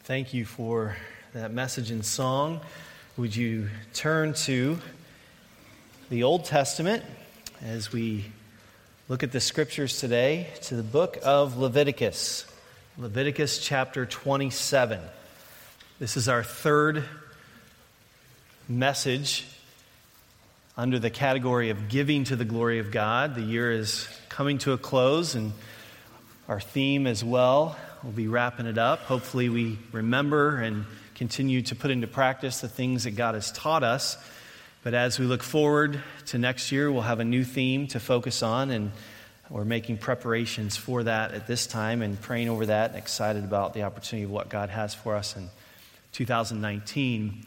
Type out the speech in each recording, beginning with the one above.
Thank you for that message and song. Would you turn to the Old Testament as we look at the scriptures today, to the book of Leviticus. Leviticus chapter 27. This is our third message under the category of giving to the glory of God. The year is coming to a close, and our theme as well. We'll be wrapping it up. Hopefully we remember and continue to put into practice the things that God has taught us. But as we look forward to next year, we'll have a new theme to focus on, and we're making preparations for that at this time and praying over that and excited about the opportunity of what God has for us in 2019.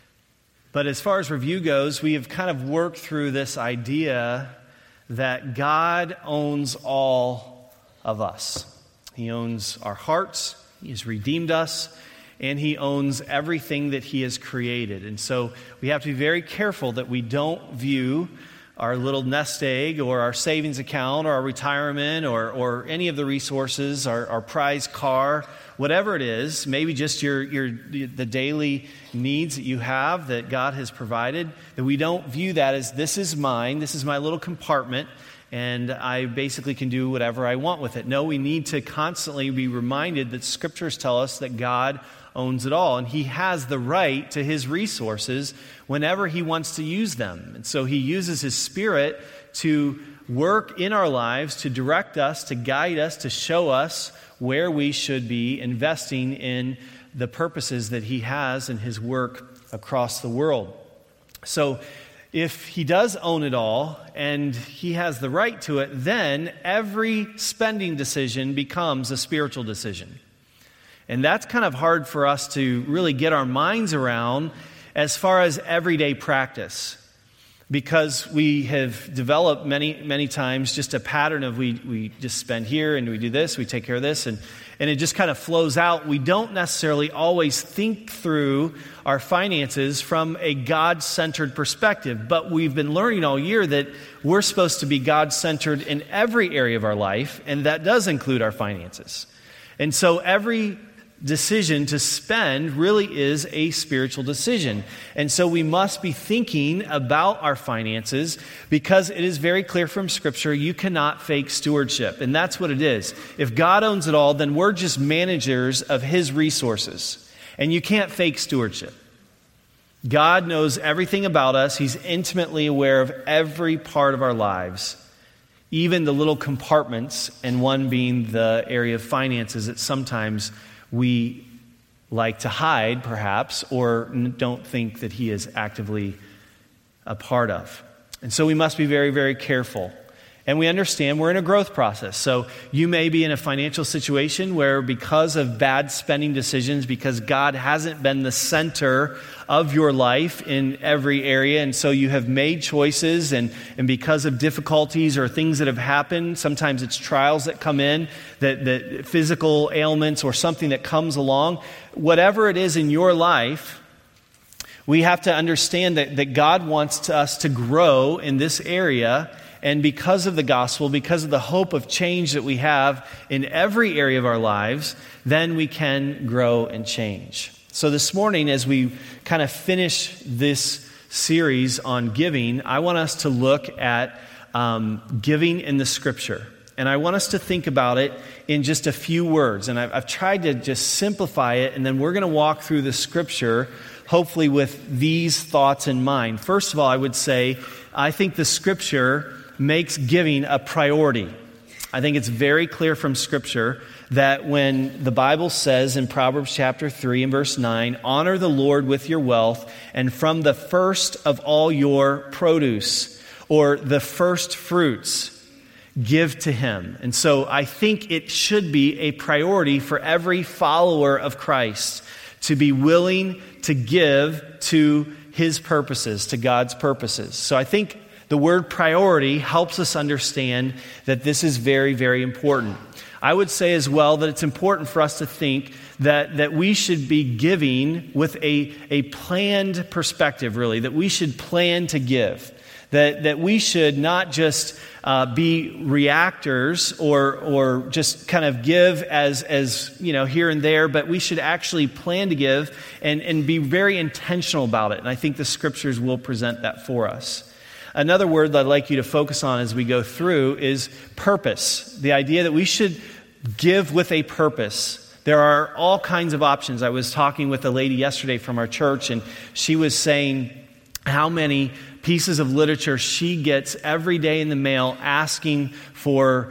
But as far as review goes, we have kind of worked through this idea that God owns all of us. He owns our hearts, He has redeemed us, and He owns everything that He has created. And so we have to be very careful that we don't view our little nest egg or our savings account or our retirement or any of the resources, our prize car, whatever it is, maybe just the daily needs that you have that God has provided, that we don't view that as this is mine, this is my little compartment, and I basically can do whatever I want with it. No, we need to constantly be reminded that scriptures tell us that God owns it all, and He has the right to His resources whenever He wants to use them. And so He uses His Spirit to work in our lives, to direct us, to guide us, to show us where we should be investing in the purposes that He has in His work across the world. So if He does own it all and He has the right to it, then every spending decision becomes a spiritual decision. And that's kind of hard for us to really get our minds around as far as everyday practice, because we have developed many times just a pattern of we just spend here and we do this, we take care of this, and it just kind of flows out. We don't necessarily always think through our finances from a God-centered perspective, but we've been learning all year that we're supposed to be God-centered in every area of our life, and that does include our finances. And so every decision to spend really is a spiritual decision. And so we must be thinking about our finances, because it is very clear from Scripture you cannot fake stewardship. And that's what it is. If God owns it all, then we're just managers of His resources. And you can't fake stewardship. God knows everything about us. He's intimately aware of every part of our lives, even the little compartments, and one being the area of finances that sometimes we like to hide, perhaps, or don't think that He is actively a part of. And so we must be very, very careful. And we understand we're in a growth process. So you may be in a financial situation where, because of bad spending decisions, because God hasn't been the center of your life in every area, and so you have made choices, and because of difficulties or things that have happened, sometimes it's trials that come in, that physical ailments or something that comes along, whatever it is in your life, we have to understand that God wants us to grow in this area. And because of the gospel, because of the hope of change that we have in every area of our lives, then we can grow and change. So this morning, as we kind of finish this series on giving, I want us to look at giving in the Scripture. And I want us to think about it in just a few words. And I've tried to just simplify it, and then we're going to walk through the Scripture, hopefully with these thoughts in mind. First of all, I would say, I think the Scripture makes giving a priority. I think it's very clear from Scripture that when the Bible says in Proverbs chapter 3 and verse 9, honor the Lord with your wealth, and from the first of all your produce, or the first fruits, give to Him. And so I think it should be a priority for every follower of Christ to be willing to give to His purposes, to God's purposes. So I think the word priority helps us understand that this is very, very important. I would say as well that it's important for us to think that we should be giving with a planned perspective, really, that we should plan to give. that we should not just be reactors or just kind of give as here and there, but we should actually plan to give and be very intentional about it. And I think the scriptures will present that for us. Another word that I'd like you to focus on as we go through is purpose. The idea that we should give with a purpose. There are all kinds of options. I was talking with a lady yesterday from our church, and she was saying how many pieces of literature she gets every day in the mail asking for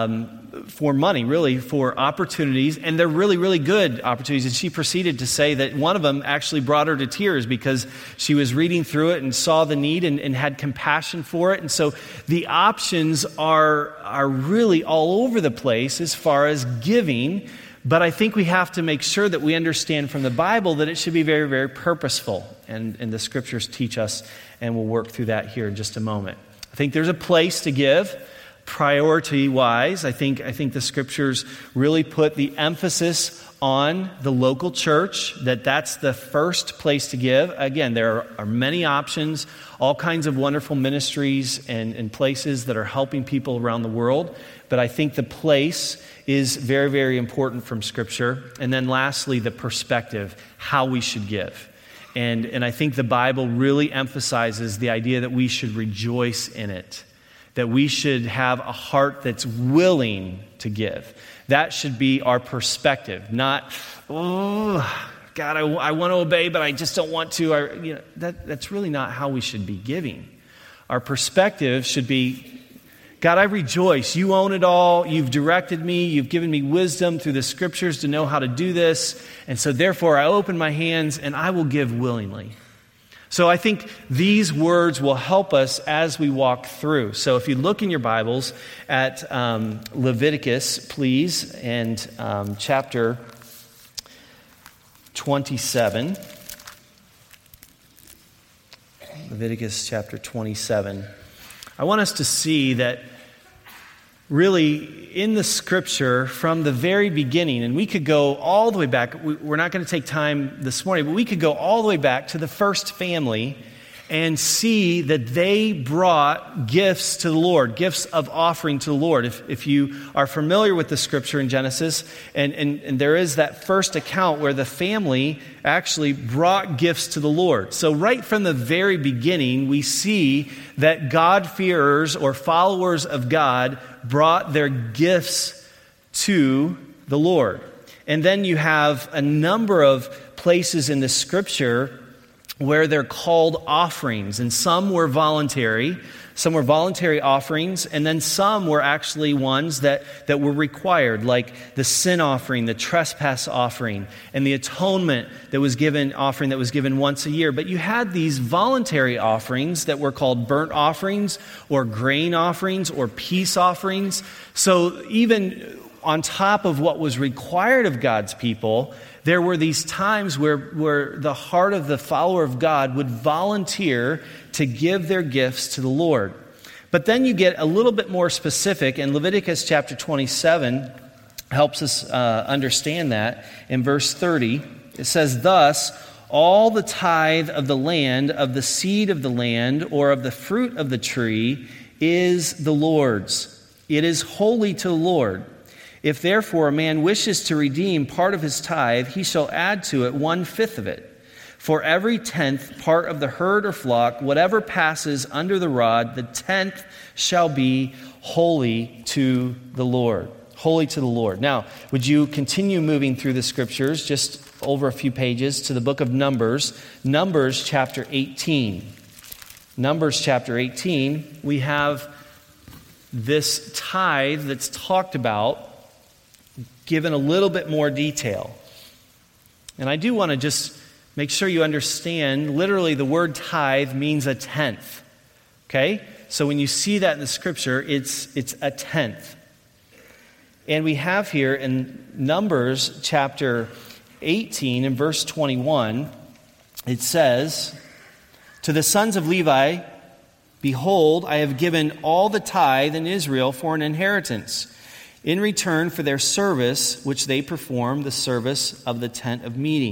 money, really, for opportunities, and they're really, really good opportunities. And she proceeded to say that one of them actually brought her to tears because she was reading through it and saw the need and had compassion for it. And so the options are really all over the place as far as giving. But I think we have to make sure that we understand from the Bible that it should be very, very purposeful. And the scriptures teach us, and we'll work through that here in just a moment. I think there's a place to give, priority-wise. I think the scriptures really put the emphasis on the local church, that's the first place to give. Again, there are many options, all kinds of wonderful ministries and places that are helping people around the world. But I think the place is very, very important from Scripture. And then lastly, the perspective, how we should give. And I think the Bible really emphasizes the idea that we should rejoice in it, that we should have a heart that's willing to give. That should be our perspective, not, oh, God, I want to obey, but I just don't want to. That's really not how we should be giving. Our perspective should be, God, I rejoice. You own it all. You've directed me. You've given me wisdom through the scriptures to know how to do this. And so therefore, I open my hands and I will give willingly. So I think these words will help us as we walk through. So if you look in your Bibles at Leviticus, please, and chapter 27. Leviticus chapter 27. I want us to see that really in the scripture from the very beginning, and we could go all the way back. We're not going to take time this morning, but we could go all the way back to the first family and see that they brought gifts to the Lord, gifts of offering to the Lord. If you are familiar with the scripture in Genesis, and there is that first account where the family actually brought gifts to the Lord. So right from the very beginning, we see that God-fearers or followers of God brought their gifts to the Lord. And then you have a number of places in the scripture where they're called offerings, and some were voluntary offerings, and then some were actually ones that were required, like the sin offering, the trespass offering, and the atonement offering that was given once a year. But you had these voluntary offerings that were called burnt offerings or grain offerings or peace offerings. So even on top of what was required of God's people, there were these times where the heart of the follower of God would volunteer to give their gifts to the Lord. But then you get a little bit more specific, and Leviticus chapter 27 helps us understand that. In verse 30, it says, "Thus, all the tithe of the land, of the seed of the land, or of the fruit of the tree, is the Lord's. It is holy to the Lord. If therefore a man wishes to redeem part of his tithe, he shall add to it 1/5 of it. For every 10th part of the herd or flock, whatever passes under the rod, the 10th shall be holy to the Lord." Holy to the Lord. Now, would you continue moving through the scriptures, just over a few pages, to the book of Numbers. Numbers chapter 18. Numbers chapter 18, we have this tithe that's talked about, given a little bit more detail. And I do want to just make sure you understand, literally the word tithe means a tenth. Okay? So when you see that in the scripture, it's a tenth. And we have here in Numbers chapter 18 and verse 21, it says, "To the sons of Levi, behold, I have given all the tithe in Israel for an inheritance, in return for their service, which they perform, the service of the tent of meeting.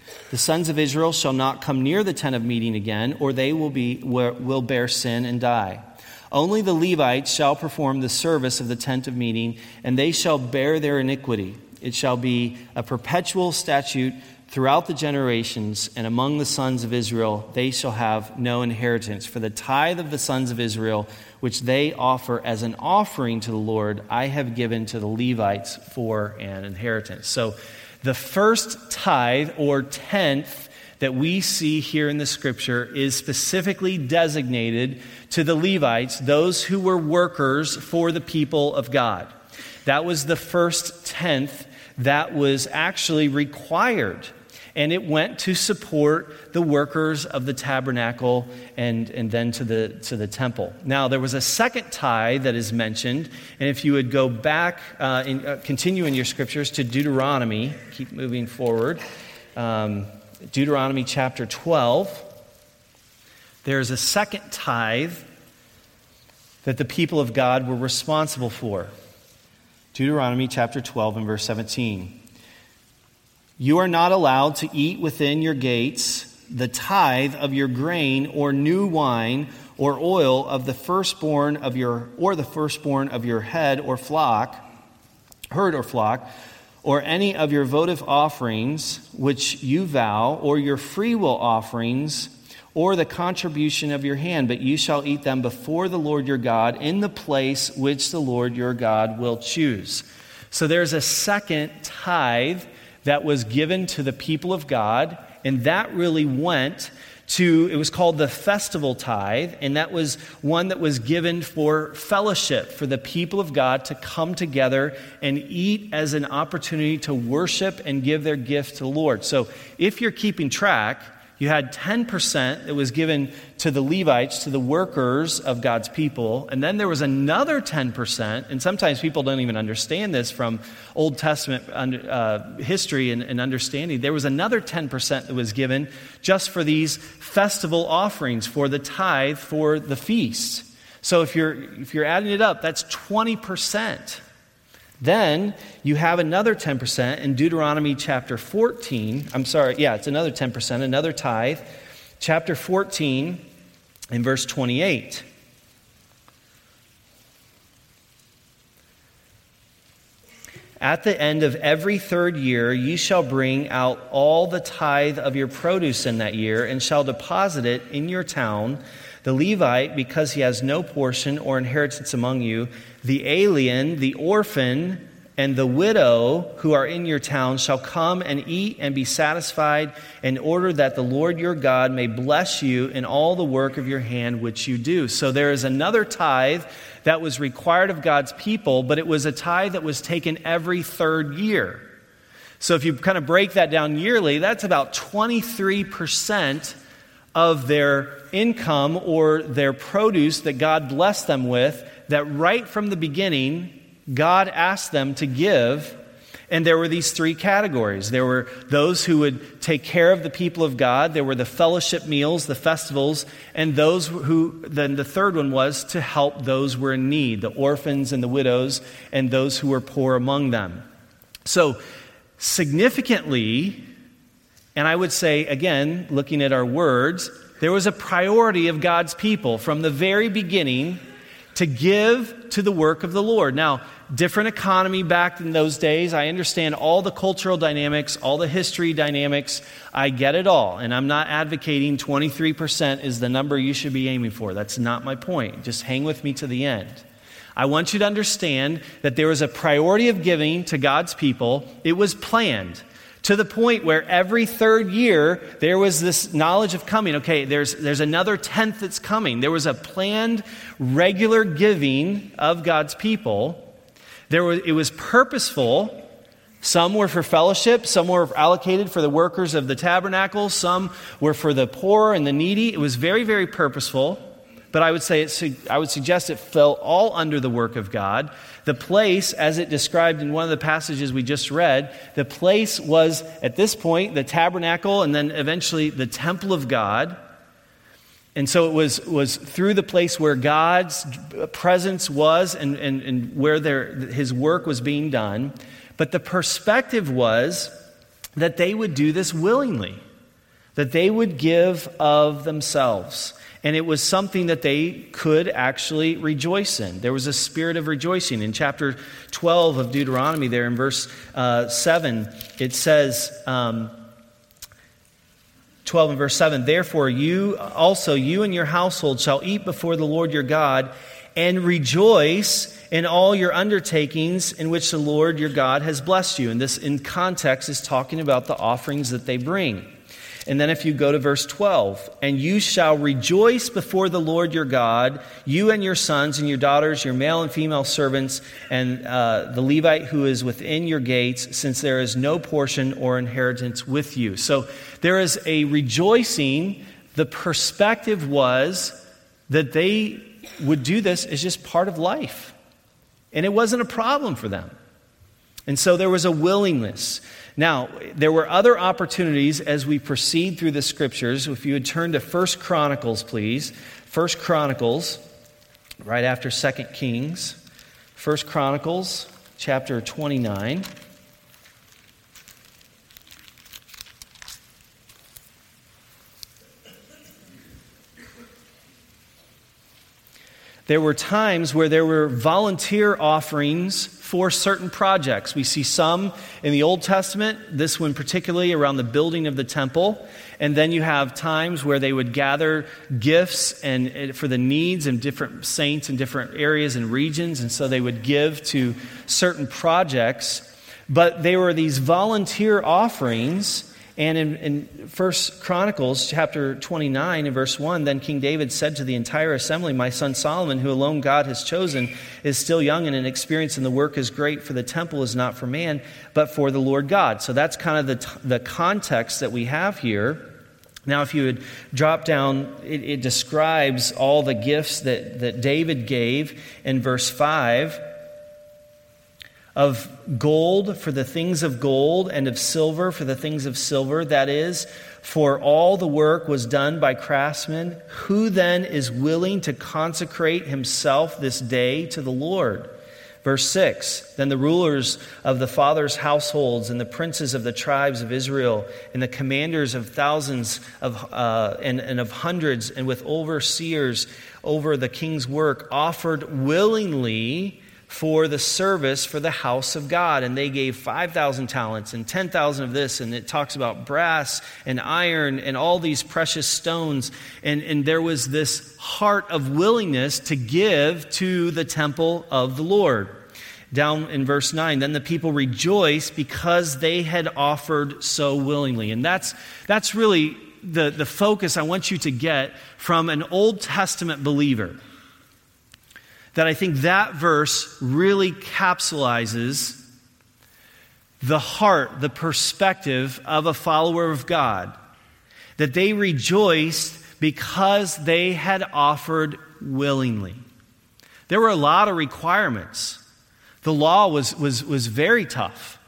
The sons of Israel shall not come near the tent of meeting again, or they will bear sin and die. Only the Levites shall perform the service of the tent of meeting, and they shall bear their iniquity. It shall be a perpetual statute throughout the generations, and among the sons of Israel they shall have no inheritance. For the tithe of the sons of Israel, which they offer as an offering to the Lord, I have given to the Levites for an inheritance. So the first tithe or tenth that we see here in the scripture is specifically designated to the Levites, those who were workers for the people of God. That was the first tenth that was actually required. And it went to support the workers of the tabernacle and then to the temple. Now, there was a second tithe that is mentioned. And if you would go back and continue in your scriptures to Deuteronomy, keep moving forward. Deuteronomy chapter 12. There's a second tithe that the people of God were responsible for. Deuteronomy chapter 12 and verse 17. You are not allowed to eat within your gates the tithe of your grain or new wine or oil of the firstborn of your herd or flock, or any of your votive offerings which you vow, or your freewill offerings, or the contribution of your hand, but you shall eat them before the Lord your God in the place which the Lord your God will choose. So there's a second tithe that was given to the people of God, and that really went to, it was called the festival tithe, and that was one that was given for fellowship, for the people of God to come together and eat as an opportunity to worship and give their gift to the Lord. So if you're keeping track, you had 10% that was given to the Levites, to the workers of God's people. And then there was another 10%, and sometimes people don't even understand this from Old Testament history and understanding. There was another 10% that was given just for these festival offerings, for the tithe, for the feast. So if you're adding it up, that's 20%. Then you have another 10% in Deuteronomy chapter 14. It's another 10%, another tithe. Chapter 14 and verse 28. At the end of every third year, ye shall bring out all the tithe of your produce in that year, and shall deposit it in your town. The Levite, because he has no portion or inheritance among you, the alien, the orphan, and the widow who are in your town shall come and eat and be satisfied, in order that the Lord your God may bless you in all the work of your hand which you do. So there is another tithe that was required of God's people, but it was a tithe that was taken every third year. So if you kind of break that down yearly, that's about 23% of their income or their produce that God blessed them with, that right from the beginning, God asked them to give. And there were these three categories. There were those who would take care of the people of God. There were the fellowship meals, the festivals, and those who, then the third one was to help those who were in need, the orphans and the widows, and those who were poor among them. So significantly, and I would say, again, looking at our words, there was a priority of God's people from the very beginning to give to the work of the Lord. Now, different economy back in those days. I understand all the cultural dynamics, all the history dynamics. I get it all. And I'm not advocating 23% is the number you should be aiming for. That's not my point. Just hang with me to the end. I want you to understand that there was a priority of giving to God's people. It was planned, to the point where every third year there was this knowledge of coming. Okay, there's another tenth that's coming. There was a planned, regular giving of God's people. It was purposeful. Some were for fellowship. Some were allocated for the workers of the tabernacle. Some were for the poor and the needy. It was very, very purposeful. But I would suggest it fell all under the work of God. The place, as it described in one of the passages we just read, the place was, at this point, the tabernacle and then eventually the temple of God. And so it was through the place where God's presence was and where His work was being done. But the perspective was that they would do this willingly, that they would give of themselves. And it was something that they could actually rejoice in. There was a spirit of rejoicing. In chapter 12 of Deuteronomy, there in verse 7, it says, 12 and verse 7, "Therefore you and your household shall eat before the Lord your God and rejoice in all your undertakings in which the Lord your God has blessed you." And this, in context, is talking about the offerings that they bring. And then if you go to verse 12, "And you shall rejoice before the Lord your God, you and your sons and your daughters, your male and female servants, and the Levite who is within your gates, since there is no portion or inheritance with you." So there is a rejoicing. The perspective was that they would do this as just part of life. And it wasn't a problem for them. And so there was a willingness. Now, there were other opportunities as we proceed through the scriptures. If you would turn to 1 Chronicles, please. 1 Chronicles, right after 2 Kings. 1 Chronicles, chapter 29. There were times where there were volunteer offerings for certain projects. We see some in the Old Testament, this one particularly around the building of the temple. And then you have times where they would gather gifts and for the needs of different saints in different areas and regions. And so they would give to certain projects. But there were these volunteer offerings. And in 1 Chronicles chapter 29 and verse 1, "Then King David said to the entire assembly, 'My son Solomon, who alone God has chosen, is still young and inexperienced, and the work is great, for the temple is not for man, but for the Lord God.'" So that's kind of the context that we have here. Now, if you would drop down, it describes all the gifts that David gave in verse 5. "Of gold for the things of gold, and of silver for the things of silver. That is, for all the work was done by craftsmen. Who then is willing to consecrate himself this day to the Lord?" Verse 6, "Then the rulers of the fathers' households, and the princes of the tribes of Israel, and the commanders of thousands and of hundreds, and with overseers over the king's work, offered willingly for the service for the house of God. And they gave 5,000 talents and 10,000 of this." And it talks about brass and iron and all these precious stones. And there was this heart of willingness to give to the temple of the Lord. Down in verse 9, "Then the people rejoiced because they had offered so willingly." And that's really the focus I want you to get from an Old Testament believer. That I think that verse really capsulizes the heart, the perspective of a follower of God. That they rejoiced because they had offered willingly. There were a lot of requirements. The law was very tough.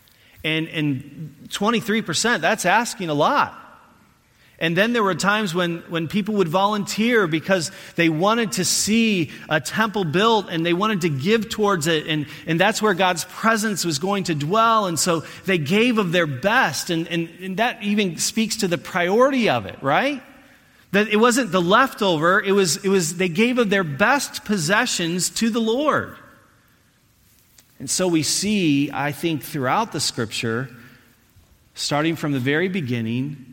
And 23%, that's asking a lot. And then there were times when people would volunteer because they wanted to see a temple built and they wanted to give towards it. And that's where God's presence was going to dwell. And so they gave of their best. And that even speaks to the priority of it, right? That it wasn't the leftover. It was they gave of their best possessions to the Lord. And so we see, I think, throughout the scripture, starting from the very beginning,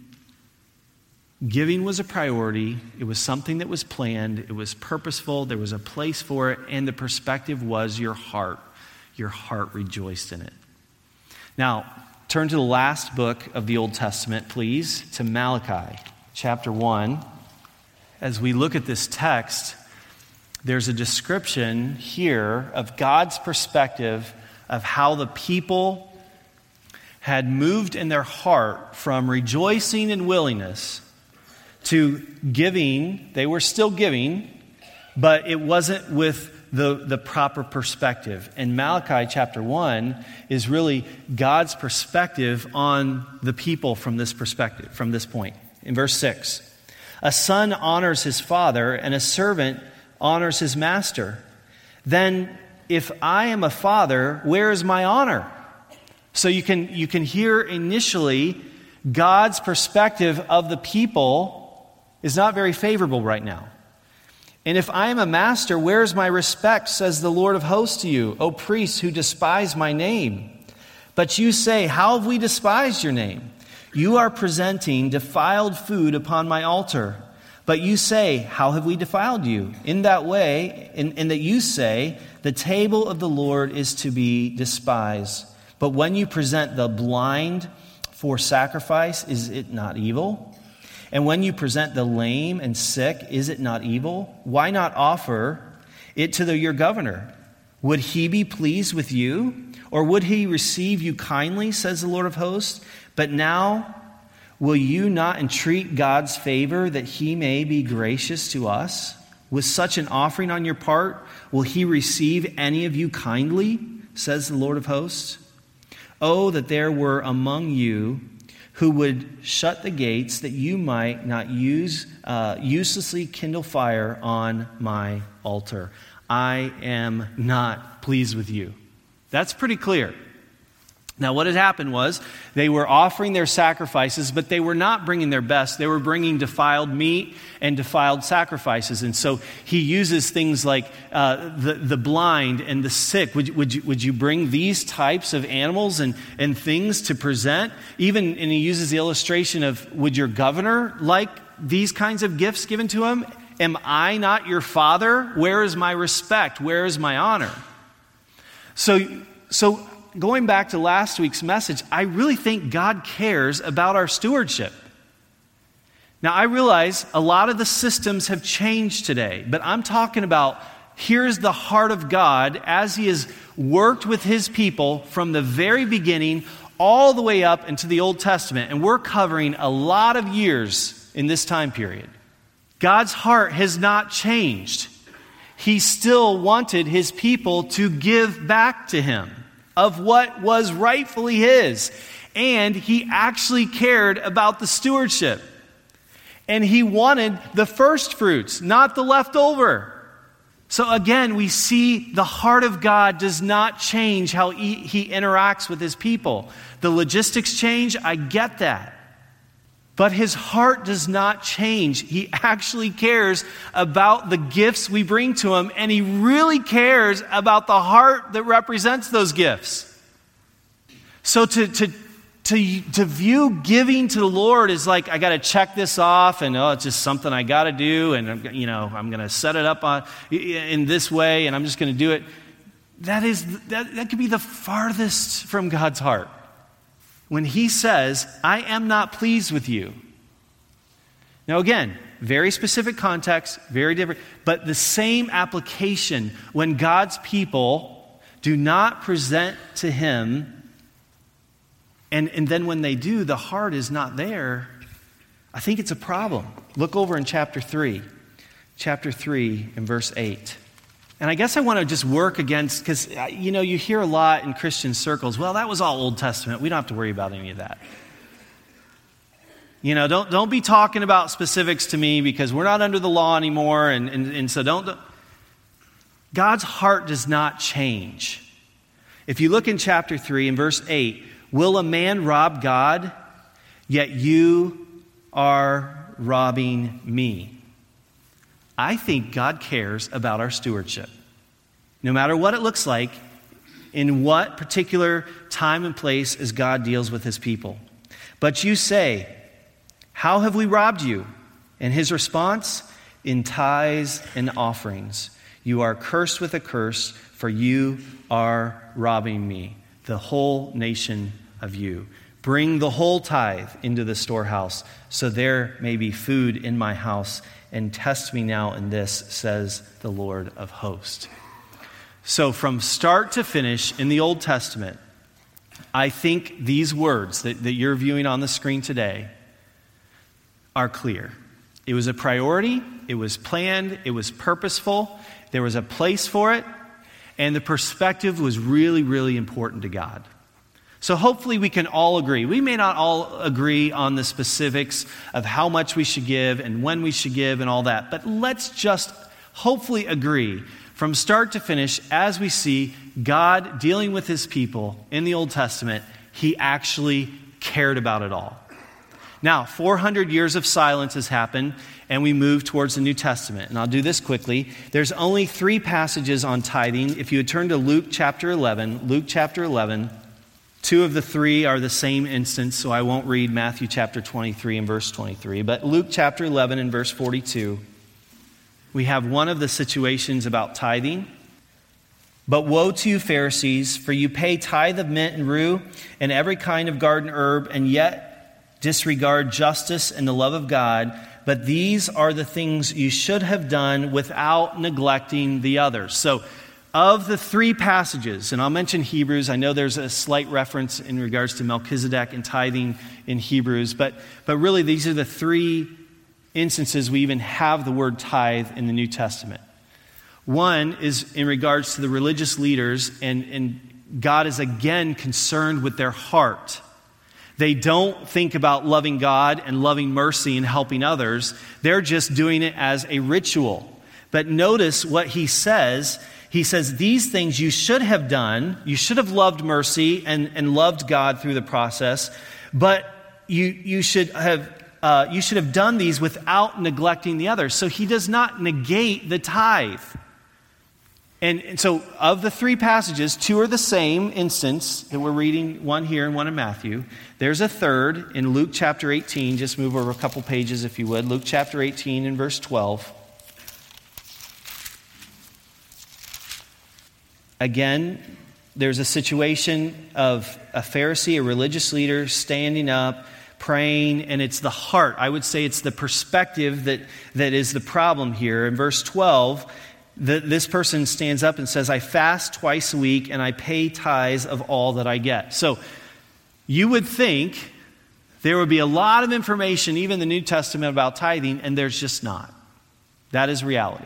giving was a priority. It was something that was planned. It was purposeful. There was a place for it. And the perspective was your heart. Your heart rejoiced in it. Now, turn to the last book of the Old Testament, please, to Malachi, chapter 1. As we look at this text, there's a description here of God's perspective of how the people had moved in their heart from rejoicing and willingness to giving. They were still giving, but it wasn't with the proper perspective. And Malachi chapter 1 is really God's perspective on the people from this perspective, from this point. In verse 6, "A son honors his father, and a servant honors his master. Then if I am a father, where is my honor? So you can hear initially God's perspective of the people is not very favorable right now. And if I am a master, where is my respect, says the Lord of hosts to you, O priests who despise my name? But you say, how have we despised your name? You are presenting defiled food upon my altar. But you say, how have we defiled you? In that way, in that you say, the table of the Lord is to be despised. But when you present the blind for sacrifice, is it not evil? And when you present the lame and sick, is it not evil? Why not offer it to your governor? Would he be pleased with you? Or would he receive you kindly, says the Lord of hosts? But now, will you not entreat God's favor that he may be gracious to us? With such an offering on your part, will he receive any of you kindly, says the Lord of hosts? Oh, that there were among you who would shut the gates, that you might not uselessly kindle fire on my altar. I am not pleased with you. That's pretty clear. Now, what had happened was they were offering their sacrifices, but they were not bringing their best. They were bringing defiled meat and defiled sacrifices. And so he uses things like the blind and the sick. Would you bring these types of animals and things to present? And he uses the illustration of, would your governor like these kinds of gifts given to him? Am I not your father? Where is my respect? Where is my honor? So going back to last week's message, I really think God cares about our stewardship. Now, I realize a lot of the systems have changed today, but I'm talking about here's the heart of God as he has worked with his people from the very beginning all the way up into the Old Testament. And we're covering a lot of years in this time period. God's heart has not changed. He still wanted his people to give back to him of what was rightfully his. And he actually cared about the stewardship. And he wanted the first fruits, not the leftover. So again, we see the heart of God does not change how he interacts with his people. The logistics change, I get that. But his heart does not change. He actually cares about the gifts we bring to him, and he really cares about the heart that represents those gifts. So to view giving to the Lord as like, I got to check this off, and it's just something I got to do, and I'm going to set it up in this way, and I'm just going to do it. That could be the farthest from God's heart. When he says, I am not pleased with you. Now again, very specific context, very different, but the same application when God's people do not present to him, and then when they do, the heart is not there, I think it's a problem. Look over in chapter 3 and verse 8. And I guess I want to just work against, because, you hear a lot in Christian circles, well, that was all Old Testament. We don't have to worry about any of that. Don't be talking about specifics to me because we're not under the law anymore. And so don't. God's heart does not change. If you look in chapter 3 and verse 8, will a man rob God? Yet you are robbing me. I think God cares about our stewardship. No matter what it looks like, in what particular time and place as God deals with his people. But you say, how have we robbed you? And his response, in tithes and offerings. You are cursed with a curse, for you are robbing me, the whole nation of you. Bring the whole tithe into the storehouse, so there may be food in my house, and test me now in this, says the Lord of hosts. So from start to finish in the Old Testament, I think these words that you're viewing on the screen today are clear. It was a priority, it was planned, it was purposeful, there was a place for it, and the perspective was really, really important to God. So hopefully we can all agree. We may not all agree on the specifics of how much we should give and when we should give and all that, but let's just hopefully agree from start to finish as we see God dealing with his people in the Old Testament. he actually cared about it all. Now, 400 years of silence has happened, and we move towards the New Testament. And I'll do this quickly. There's only 3 passages on tithing. If you would turn to Luke chapter 11, 2 of the 3 are the same instance, so I won't read Matthew chapter 23 and verse 23. But Luke chapter 11 and verse 42, we have one of the situations about tithing. But woe to you, Pharisees, for you pay tithe of mint and rue and every kind of garden herb, and yet disregard justice and the love of God. But these are the things you should have done without neglecting the others. So, of the 3 passages, and I'll mention Hebrews. I know there's a slight reference in regards to Melchizedek and tithing in Hebrews, but really these are the 3 instances we even have the word tithe in the New Testament. One is in regards to the religious leaders, and God is again concerned with their heart. They don't think about loving God and loving mercy and helping others. They're just doing it as a ritual. But notice what he says. He says, these things you should have done. You should have loved mercy and loved God through the process. But you should have done these without neglecting the others. So he does not negate the tithe. And so of the 3 passages, 2 are the same instance that we're reading, one here and one in Matthew. There's a third in Luke chapter 18. Just move over a couple pages if you would. Luke chapter 18 and verse 12. Again, there's a situation of a Pharisee, a religious leader, standing up, praying, and it's the heart. I would say it's the perspective that is the problem here. In verse 12, this person stands up and says, I fast twice a week and I pay tithes of all that I get. So you would think there would be a lot of information, even in the New Testament, about tithing, and there's just not. That is reality.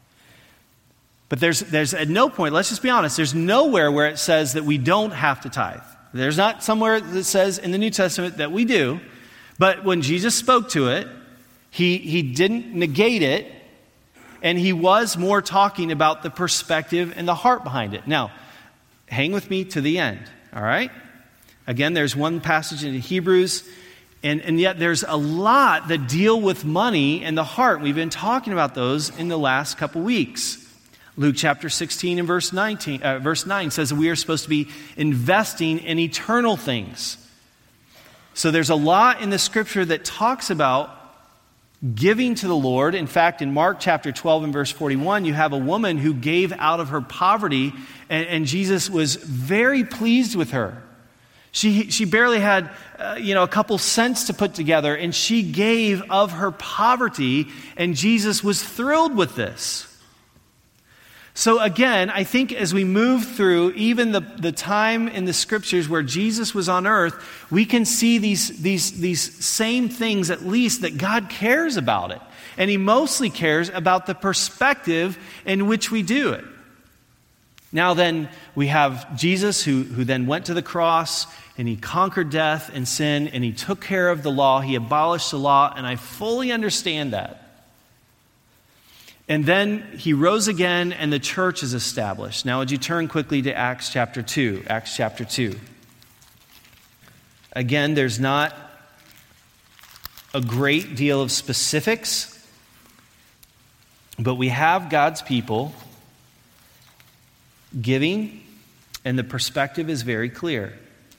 But there's at no point, let's just be honest, there's nowhere where it says that we don't have to tithe. There's not somewhere that says in the New Testament that we do. But when Jesus spoke to it, he didn't negate it. And he was more talking about the perspective and the heart behind it. Now, hang with me to the end, all right? Again, there's one passage in Hebrews, and yet there's a lot that deal with money and the heart. We've been talking about those in the last couple weeks. Luke chapter 16 and verse 9 says that we are supposed to be investing in eternal things. So there's a lot in the scripture that talks about giving to the Lord. In fact, in Mark chapter 12 and verse 41, you have a woman who gave out of her poverty, and Jesus was very pleased with her. She barely had a couple cents to put together, and she gave of her poverty, and Jesus was thrilled with this. So again, I think as we move through even the time in the scriptures where Jesus was on earth, we can see these same things, at least, that God cares about it. And he mostly cares about the perspective in which we do it. Now then, we have Jesus who then went to the cross, and he conquered death and sin, and he took care of the law. He abolished the law, and I fully understand that. And then he rose again, and the church is established. Now, would you turn quickly to Acts chapter 2? Acts chapter 2. Again, there's not a great deal of specifics, but we have God's people giving, and the perspective is very clear.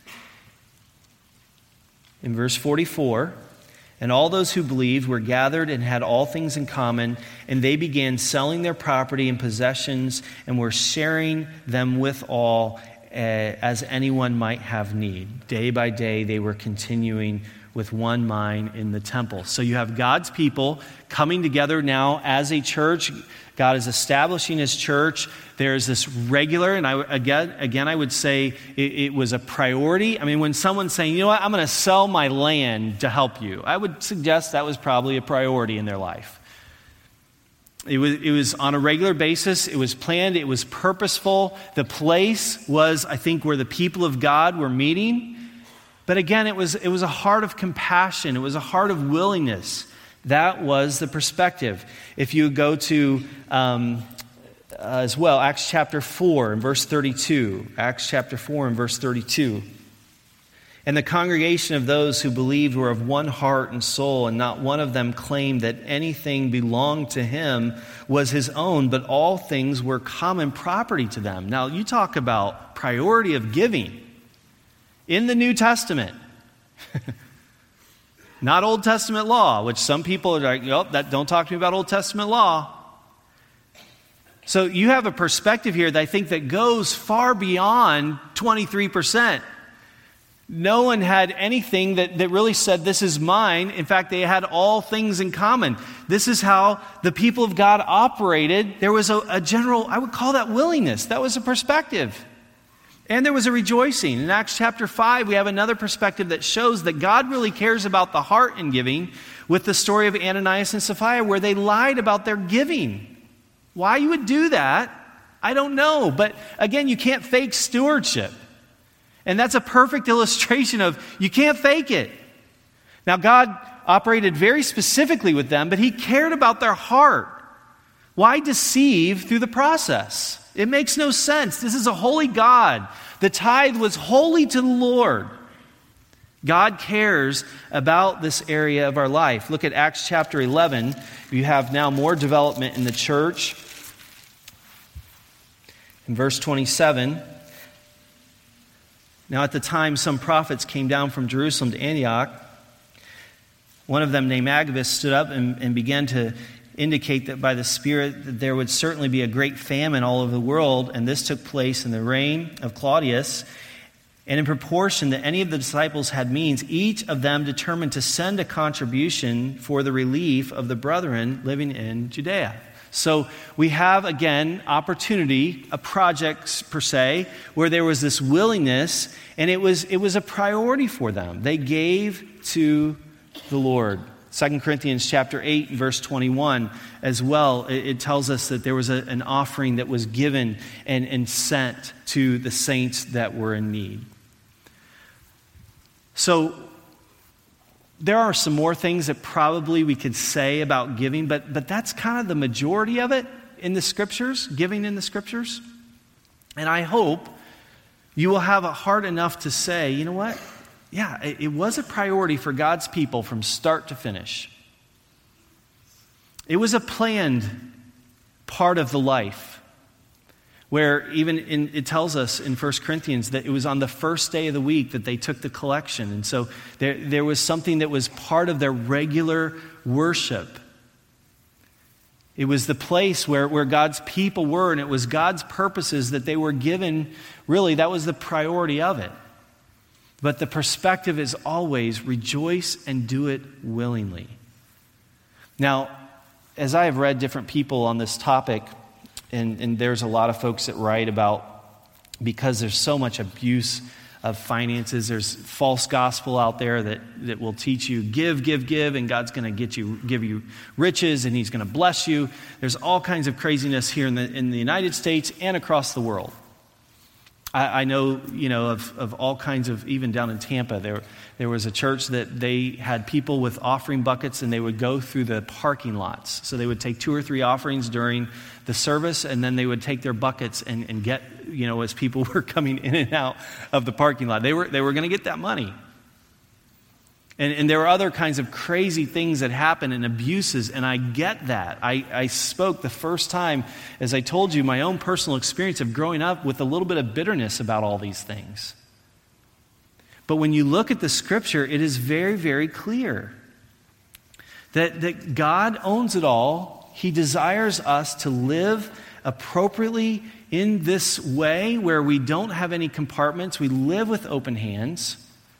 In verse 44, and all those who believed were gathered and had all things in common, and they began selling their property and possessions and were sharing them with all as anyone might have need. Day by day, they were continuing with one mind in the temple. So you have God's people coming together now as a church. God is establishing his church. There's this regular, and I would say it was a priority. I mean, when someone's saying, you know what, I'm going to sell my land to help you, I would suggest that was probably a priority in their life. It was on a regular basis. It was planned. It was purposeful. The place was, I think, where the people of God were meeting. But again, it was a heart of compassion. It was a heart of willingness. That was the perspective. If you go to, as well, Acts chapter 4 and verse 32. Acts chapter 4 and verse 32. And the congregation of those who believed were of one heart and soul, and not one of them claimed that anything belonged to him was his own, but all things were common property to them. Now, you talk about priority of giving in the New Testament. Not Old Testament law, which some people are like, don't talk to me about Old Testament law. So you have a perspective here that I think that goes far beyond 23%. No one had anything that really said, this is mine. In fact, they had all things in common. This is how the people of God operated. There was a general, I would call that willingness. That was a perspective. And there was a rejoicing. In Acts chapter 5, we have another perspective that shows that God really cares about the heart in giving, with the story of Ananias and Sapphira, where they lied about their giving. Why you would do that, I don't know. But again, you can't fake stewardship. And that's a perfect illustration of you can't fake it. Now, God operated very specifically with them, but he cared about their heart. Why deceive through the process? It makes no sense. This is a holy God. The tithe was holy to the Lord. God cares about this area of our life. Look at Acts chapter 11. You have now more development in the church. In verse 27, now at the time some prophets came down from Jerusalem to Antioch. One of them, named Agabus, stood up and began to indicate that by the Spirit that there would certainly be a great famine all over the world, and this took place in the reign of Claudius. And in proportion that any of the disciples had means, each of them determined to send a contribution for the relief of the brethren living in Judea. So we have, again, opportunity, a project per se, where there was this willingness, and it was a priority for them. They gave to the Lord. 2 Corinthians chapter 8, verse 21 as well, it tells us that there was an offering that was given and sent to the saints that were in need. So there are some more things that probably we could say about giving, but that's kind of the majority of it in the Scriptures, giving in the Scriptures. And I hope you will have a heart enough to say, you know what? Yeah, it was a priority for God's people from start to finish. It was a planned part of the life, where even it tells us in 1 Corinthians that it was on the first day of the week that they took the collection. And so there was something that was part of their regular worship. It was the place where God's people were, and it was God's purposes that they were given. Really, that was the priority of it. But the perspective is always rejoice and do it willingly. Now, as I have read different people on this topic, and there's a lot of folks that write about, because there's so much abuse of finances, there's false gospel out there that will teach you give, and God's going to give you riches, and he's going to bless you. There's all kinds of craziness here in the United States and across the world. I know, of all kinds of, even down in Tampa, there was a church that they had people with offering buckets, and they would go through the parking lots. So they would take 2 or 3 offerings during the service, and then they would take their buckets and get, as people were coming in and out of the parking lot. They were going to get that money. And there were other kinds of crazy things that happen and abuses, and I get that. I spoke the first time, as I told you, my own personal experience of growing up with a little bit of bitterness about all these things. But when you look at the Scripture, it is very, very clear that God owns it all. He desires us to live appropriately in this way where we don't have any compartments. We live with open hands.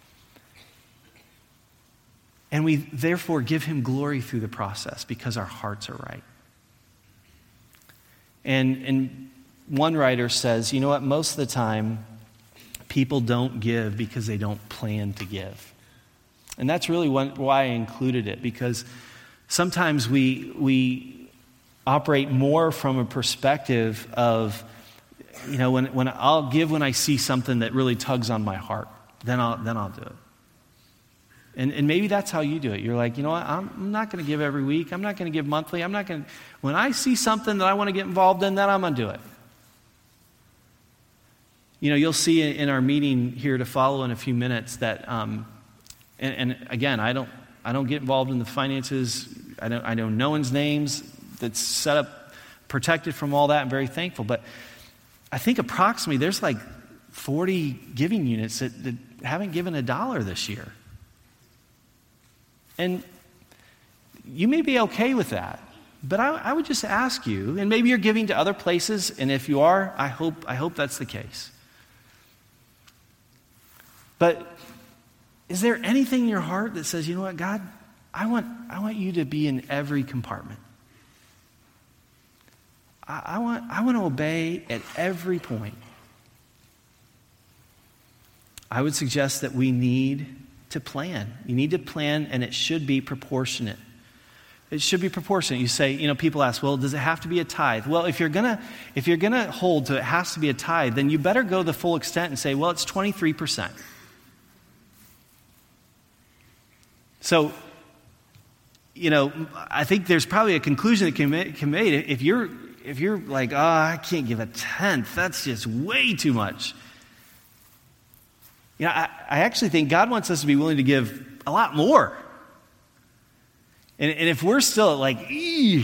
And we therefore give him glory through the process because our hearts are right. And one writer says, you know what, most of the time, people don't give because they don't plan to give. And that's really why I included it, because sometimes we operate more from a perspective of, when I'll give when I see something that really tugs on my heart, then I'll do it. And maybe that's how you do it. You're like, you know what, I'm not going to give every week. I'm not going to give monthly. When I see something that I want to get involved in, then I'm going to do it. You'll see in our meeting here to follow in a few minutes that, and again, I don't get involved in the finances. I know no one's names. That's set up, protected from all that. I'm very thankful. But I think approximately there's like 40 giving units that haven't given $1 this year. And you may be okay with that. But I would just ask you, and maybe you're giving to other places, and if you are, I hope that's the case. But is there anything in your heart that says, you know what, God, I want you to be in every compartment. I want to obey at every point. I would suggest that we need to plan. You need to plan, and it should be proportionate. It should be proportionate. You say, people ask, well, does it have to be a tithe? Well, if you're gonna hold to it has to be a tithe, then you better go the full extent and say, well, it's 23%. So, I think there's probably a conclusion that can be made. If you're like, I can't give a tenth, that's just way too much. I actually think God wants us to be willing to give a lot more. And if we're still like, eeh.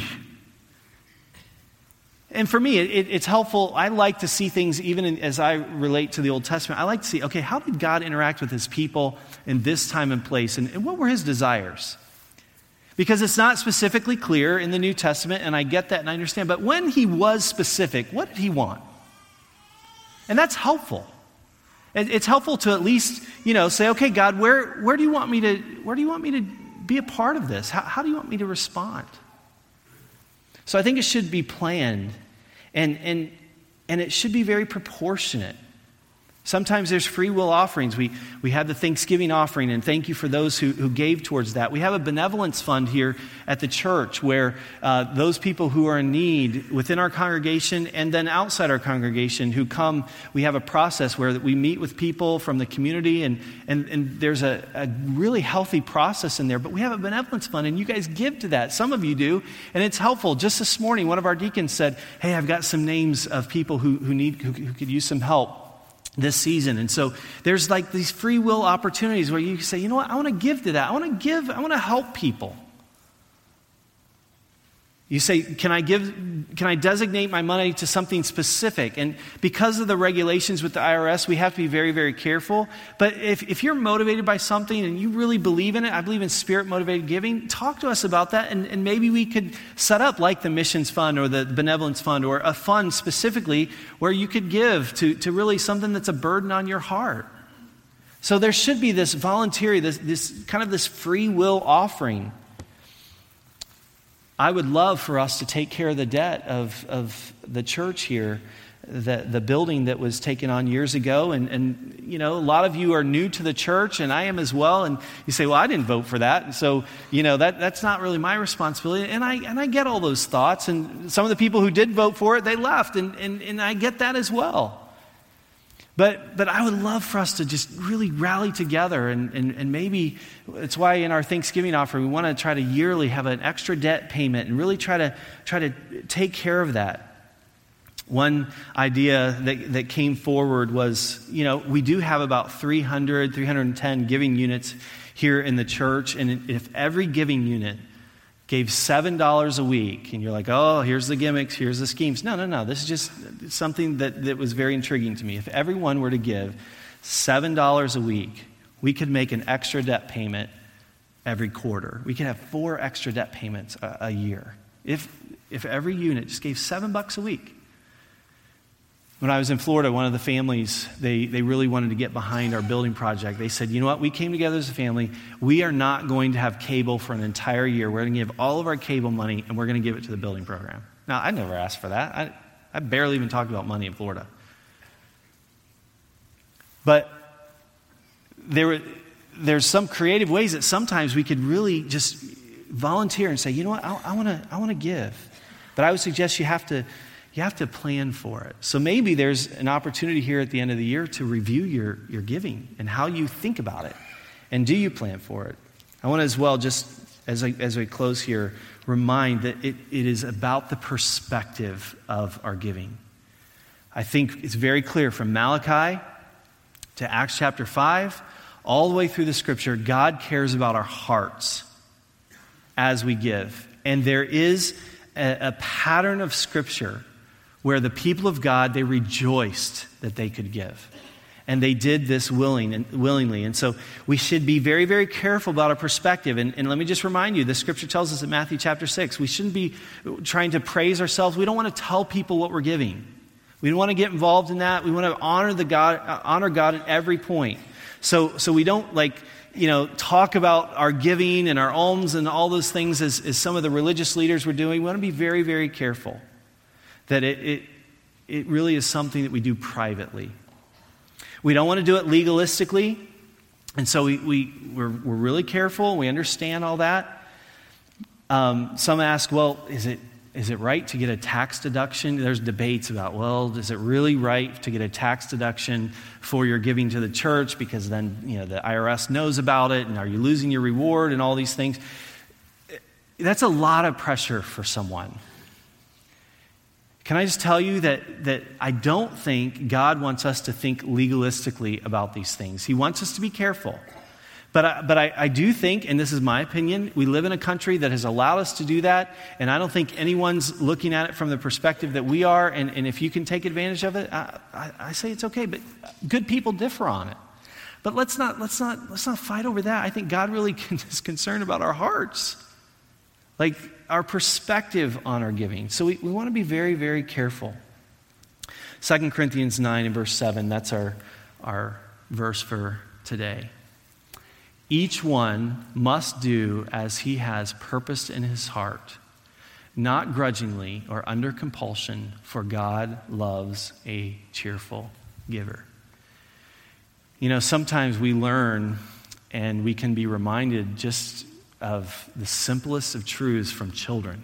And for me, it's helpful. I like to see things, even as I relate to the Old Testament, I like to see, okay, how did God interact with his people in this time and place? And what were his desires? Because it's not specifically clear in the New Testament, and I get that and I understand. But when he was specific, what did he want? And that's helpful. It's helpful to at least, say, okay, God, where do you want me to be a part of this? How do you want me to respond? So I think it should be planned, and it should be very proportionate. Sometimes there's free will offerings. We have the Thanksgiving offering, and thank you for those who gave towards that. We have a benevolence fund here at the church where those people who are in need within our congregation and then outside our congregation who come, we have a process where we meet with people from the community, and there's a really healthy process in there. But we have a benevolence fund, and you guys give to that. Some of you do, and it's helpful. Just this morning, one of our deacons said, hey, I've got some names of people who could use some help this season. And so there's like these free will opportunities where you say, you know what, I want to give to that. I want to help people. You say, can I designate my money to something specific? And because of the regulations with the IRS, we have to be very, very careful. But if you're motivated by something and you really believe in it, I believe in spirit-motivated giving, talk to us about that, and maybe we could set up like the missions fund or the benevolence fund or a fund specifically where you could give to really something that's a burden on your heart. So there should be this voluntary, this kind of this free will offering. I would love for us to take care of the debt of the church here, the building that was taken on years ago. And a lot of you are new to the church, and I am as well. And you say, well, I didn't vote for that. And so, that's not really my responsibility. And I get all those thoughts. And some of the people who did vote for it, they left. And I get that as well. But I would love for us to just really rally together, and maybe it's why in our Thanksgiving offering we want to try to yearly have an extra debt payment and really try to take care of that. One idea that came forward was, we do have about 310 giving units here in the church, and if every giving unit gave $7 a week, and you're like, oh, here's the gimmicks, here's the schemes. No. This is just something that was very intriguing to me. If everyone were to give $7 a week, we could make an extra debt payment every quarter. We could have 4 extra debt payments a year. If every unit just gave $7 a week. When I was in Florida, one of the families, they really wanted to get behind our building project. They said, you know what, we came together as a family. We are not going to have cable for an entire year. We're going to give all of our cable money, and we're going to give it to the building program. Now, I never asked for that. I barely even talked about money in Florida. But there's some creative ways that sometimes we could really just volunteer and say, you know what, I want to give. But I would suggest you have to plan for it. So maybe there's an opportunity here at the end of the year to review your giving and how you think about it. And do you plan for it? I want to as well, just as we close here, remind that it is about the perspective of our giving. I think it's very clear from Malachi to Acts chapter 5, all the way through the Scripture, God cares about our hearts as we give. And there is a pattern of Scripture where the people of God, they rejoiced that they could give. And they did this willingly. And so we should be very, very careful about our perspective. And let me just remind you, the Scripture tells us in Matthew chapter 6, we shouldn't be trying to praise ourselves. We don't want to tell people what we're giving. We don't want to get involved in that. We want to honor God at every point. So we don't talk about our giving and our alms and all those things as some of the religious leaders were doing. We want to be very, very careful that it really is something that we do privately. We don't want to do it legalistically, and so we're really careful. We understand all that. Some ask, well, is it right to get a tax deduction? There's debates about, well, is it really right to get a tax deduction for your giving to the church because then the IRS knows about it, and are you losing your reward and all these things? That's a lot of pressure for someone. Can I just tell you that I don't think God wants us to think legalistically about these things. He wants us to be careful. But I do think, and this is my opinion, we live in a country that has allowed us to do that, and I don't think anyone's looking at it from the perspective that we are, and if you can take advantage of it, I say it's okay, but good people differ on it. But let's not fight over that. I think God really is concerned about our hearts. Like our perspective on our giving. So we want to be very, very careful. 2 Corinthians 9 and verse 7, that's our verse for today. Each one must do as he has purposed in his heart, not grudgingly or under compulsion, for God loves a cheerful giver. Sometimes we learn and we can be reminded just of the simplest of truths from children.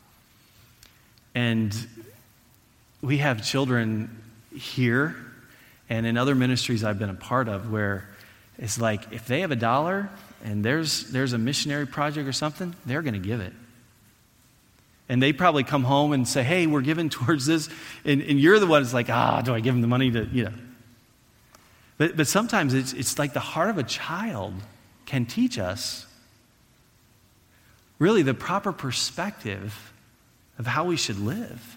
And we have children here and in other ministries I've been a part of where it's like if they have $1 and there's a missionary project or something, they're going to give it. And they probably come home and say, hey, we're giving towards this. And you're the one that's like, do I give them the money to, But sometimes it's like the heart of a child can teach us really the proper perspective of how we should live.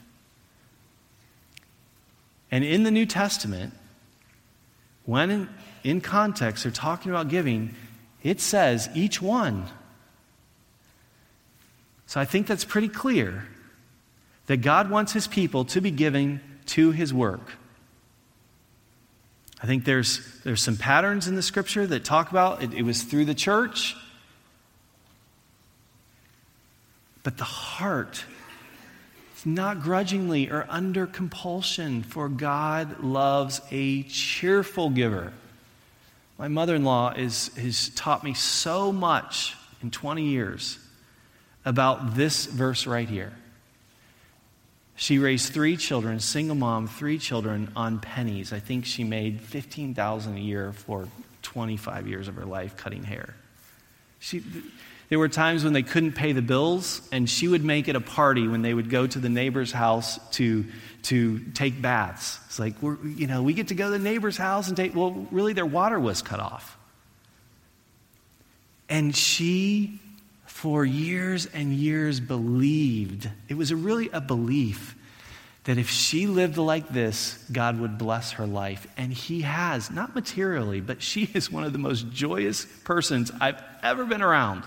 And in the New Testament, when in context they're talking about giving, it says each one. So I think that's pretty clear that God wants his people to be giving to his work. I think there's some patterns in the Scripture that talk about it was through the church. But the heart, it's not grudgingly or under compulsion, for God loves a cheerful giver. My mother-in-law has taught me so much in 20 years about this verse right here. She raised 3 children, single mom, 3 children on pennies. I think she made $15,000 a year for 25 years of her life cutting hair. There were times when they couldn't pay the bills, and she would make it a party when they would go to the neighbor's house to take baths. It's like, we get to go to the neighbor's house and take, well, really their water was cut off. And she, for years and years, believed, it was really a belief, that if she lived like this, God would bless her life. And he has, not materially, but she is one of the most joyous persons I've ever been around.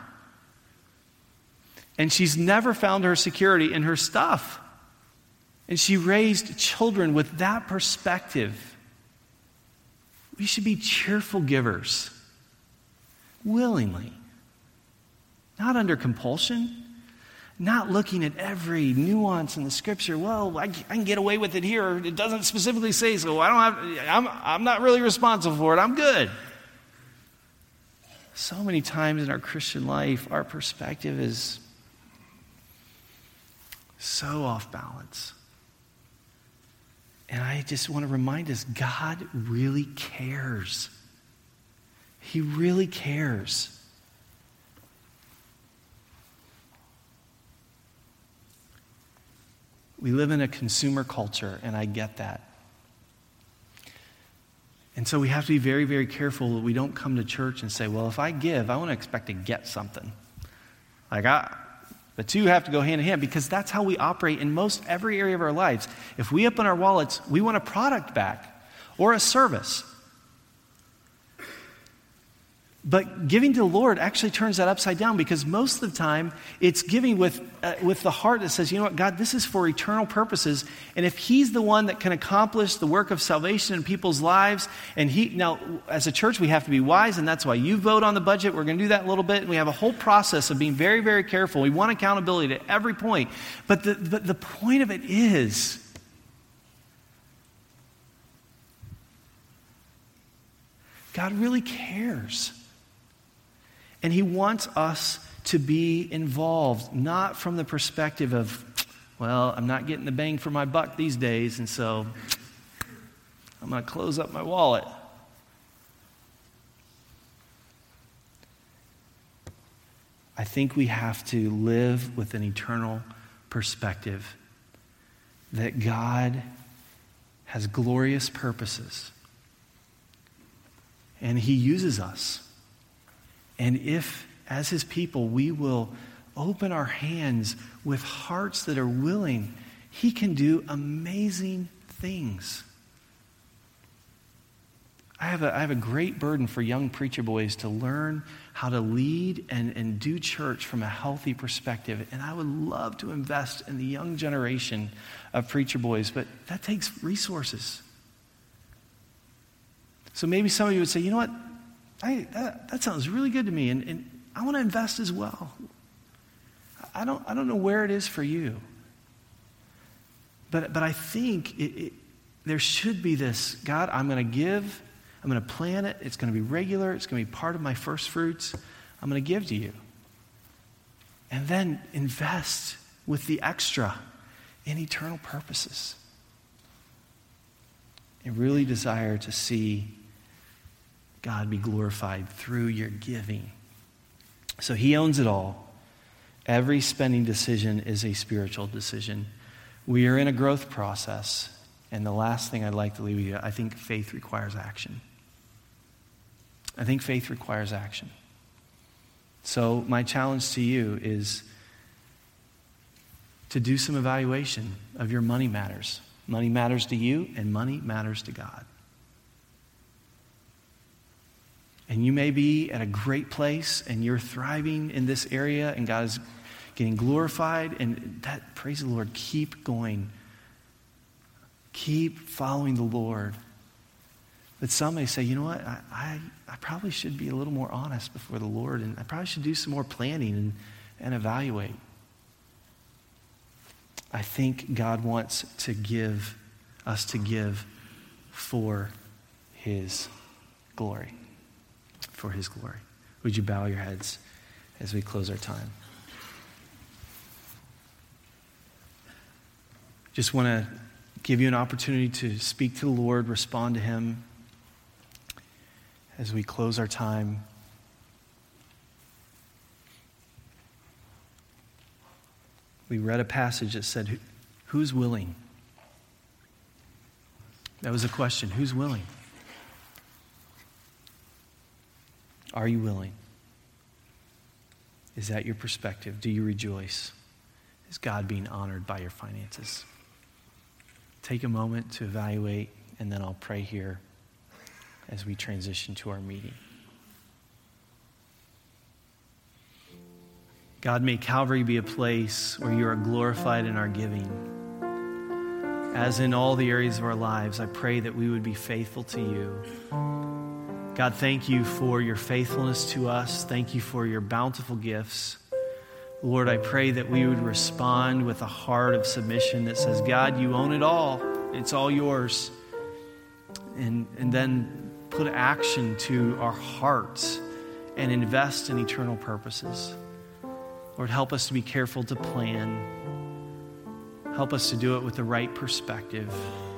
And she's never found her security in her stuff. And she raised children with that perspective. We should be cheerful givers, willingly, not under compulsion, not looking at every nuance in the Scripture. Well, I can get away with it here. It doesn't specifically say so. I'm not really responsible for it. I'm good. So many times in our Christian life, our perspective is so off balance. And I just want to remind us, God really cares. He really cares. We live in a consumer culture, and I get that. And so we have to be very, very careful that we don't come to church and say, well, if I give, I want to expect to get something. The two have to go hand in hand, because that's how we operate in most every area of our lives. If we open our wallets, we want a product back or a service. But giving to the Lord actually turns that upside down, because most of the time it's giving with the heart that says, you know what, God, this is for eternal purposes. And if He's the one that can accomplish the work of salvation in people's lives, and now as a church we have to be wise, and that's why you vote on the budget. We're going to do that in a little bit. And we have a whole process of being very, very careful. We want accountability at every point. But the point of it is, God really cares. And He wants us to be involved, not from the perspective of, well, I'm not getting the bang for my buck these days, and so I'm going to close up my wallet. I think we have to live with an eternal perspective that God has glorious purposes, and He uses us. And if, as His people, we will open our hands with hearts that are willing, He can do amazing things. I have a great burden for young preacher boys to learn how to lead and do church from a healthy perspective. And I would love to invest in the young generation of preacher boys, but that takes resources. So maybe some of you would say, you know what? That sounds really good to me, and I want to invest as well. I don't know where it is for you, but I think there should be this, God, I'm going to give, I'm going to plan it, it's going to be regular, it's going to be part of my first fruits, I'm going to give to you. And then invest with the extra in eternal purposes. And really desire to see God be glorified through your giving. So He owns it all. Every spending decision is a spiritual decision. We are in a growth process. And the last thing I'd like to leave you, I think faith requires action. I think faith requires action. So my challenge to you is to do some evaluation of your money matters. Money matters to you, and money matters to God. And you may be at a great place and you're thriving in this area and God is getting glorified, and that, praise the Lord, keep going. Keep following the Lord. But some may say, you know what, I probably should be a little more honest before the Lord, and I probably should do some more planning and evaluate. I think God wants us to give for His glory. For His glory. Would you bow your heads as we close our time? Just want to give you an opportunity to speak to the Lord, respond to Him as we close our time. We read a passage that said, who's willing? That was a question. Who's willing? Are you willing? Is that your perspective? Do you rejoice? Is God being honored by your finances? Take a moment to evaluate, and then I'll pray here as we transition to our meeting. God, may Calvary be a place where you are glorified in our giving. As in all the areas of our lives, I pray that we would be faithful to you. God, thank you for your faithfulness to us. Thank you for your bountiful gifts. Lord, I pray that we would respond with a heart of submission that says, God, you own it all. It's all yours. And then put action to our hearts and invest in eternal purposes. Lord, help us to be careful to plan. Help us to do it with the right perspective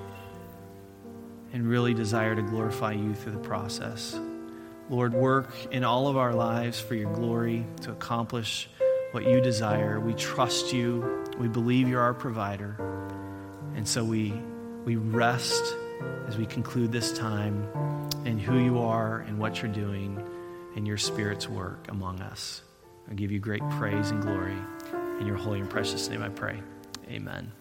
and really desire to glorify you through the process. Lord, work in all of our lives for your glory to accomplish what you desire. We trust you. We believe you're our provider. And so we rest as we conclude this time in who you are and what you're doing and your Spirit's work among us. I give you great praise and glory. In your holy and precious name I pray. Amen.